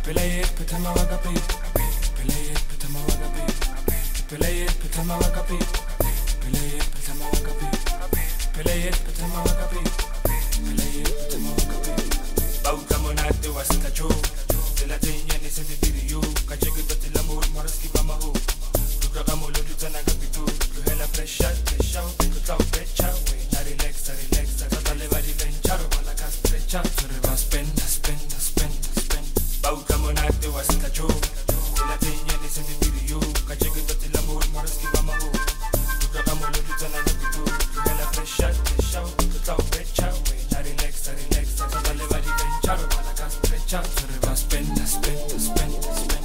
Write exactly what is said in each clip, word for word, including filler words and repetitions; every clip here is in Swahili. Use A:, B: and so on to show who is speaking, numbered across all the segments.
A: Pelay it, Petama Wagapi. Pelay it, Petama Wagapi. Pelay it, Petama Wagapi. Pelay it, Petama Wagapi. Pelay it, Petama Wagapi. Pelay it, Petama Wagapi. Bauta monate wasita cho. De la teña ni se te tiriyo. Kacheke bati la mur maraski bamaho. Tukakamo lo dutana kapitu. Tuhela pressure, pressure, pekutao pecha. We na relax, relax. Tata leva di vencharo. Malakas precha. Sore va spend, spend, spend, spend. Bauta monate wasita cho. De la teña ni se te tiriyo. Kacheke bati la mur maraski bamaho. Tukakamo lo dutana kapitu. Tuhela pressure, pressure, pekutao pecha. We na relax, relax. Tata leva di vencharo. Malakas precha. Sore va spend, spend, spend, spend.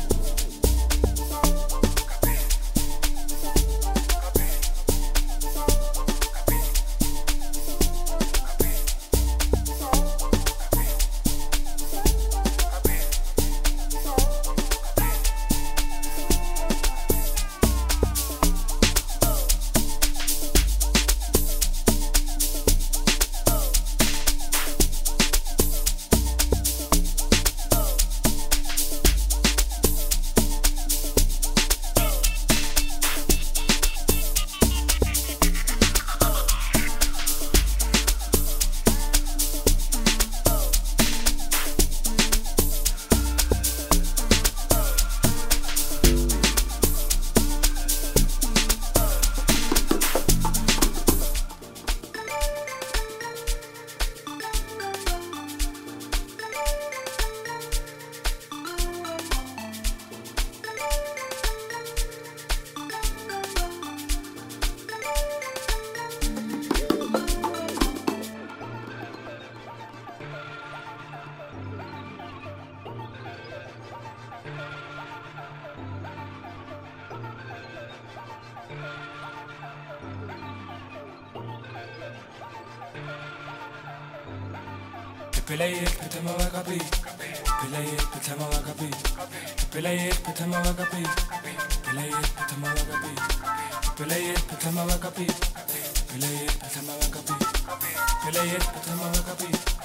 A: Pelay it, Petama Wagapi. Pelay it, Petama Wagapi. Pelay it, Petama Wagapi. Pelay it, Petama Wagapi. Pelay it, Petama Wagapi. Pelay it, Petama Wagapi. Pelay it, Petama Wagapi.